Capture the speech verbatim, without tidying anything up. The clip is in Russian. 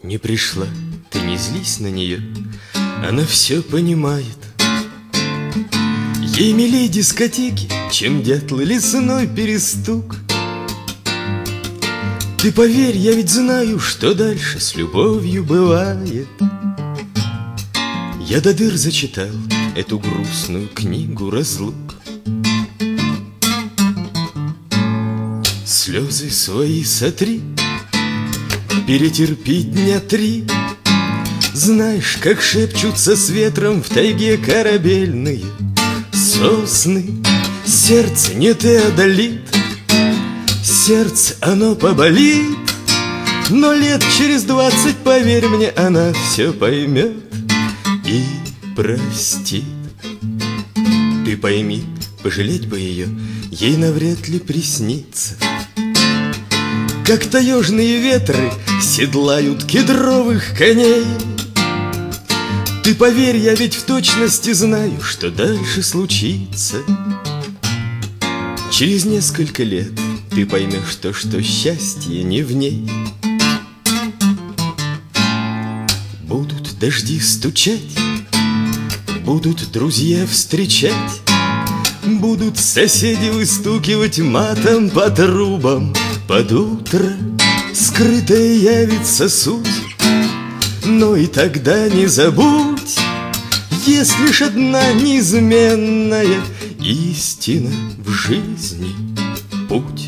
не пришла, ты не злись на нее, она все понимает. Ей милей дискотеки, чем дятлы лесной перестук. Ты поверь, я ведь знаю, что дальше с любовью бывает. Я до дыр зачитал эту грустную книгу разлук. Слезы свои сотри, перетерпи дня три. Знаешь, как шепчутся с ветром в тайге корабельные сосны. Сердце не ты одолит, сердце оно поболит, но лет через двадцать, поверь мне, она все поймет и простит. Ты пойми, пожалеть бы ее, ей навряд ли приснится, как таежные ветры седлают кедровых коней. Ты поверь, я ведь в точности знаю, что дальше случится. Через несколько лет ты поймешь то, что счастье не в ней. Будут дожди стучать, будут друзья встречать, будут соседи выстукивать матом по трубам. Под утро скрытая явится суть, но и тогда не забудь, есть лишь одна неизменная истина в жизни — путь.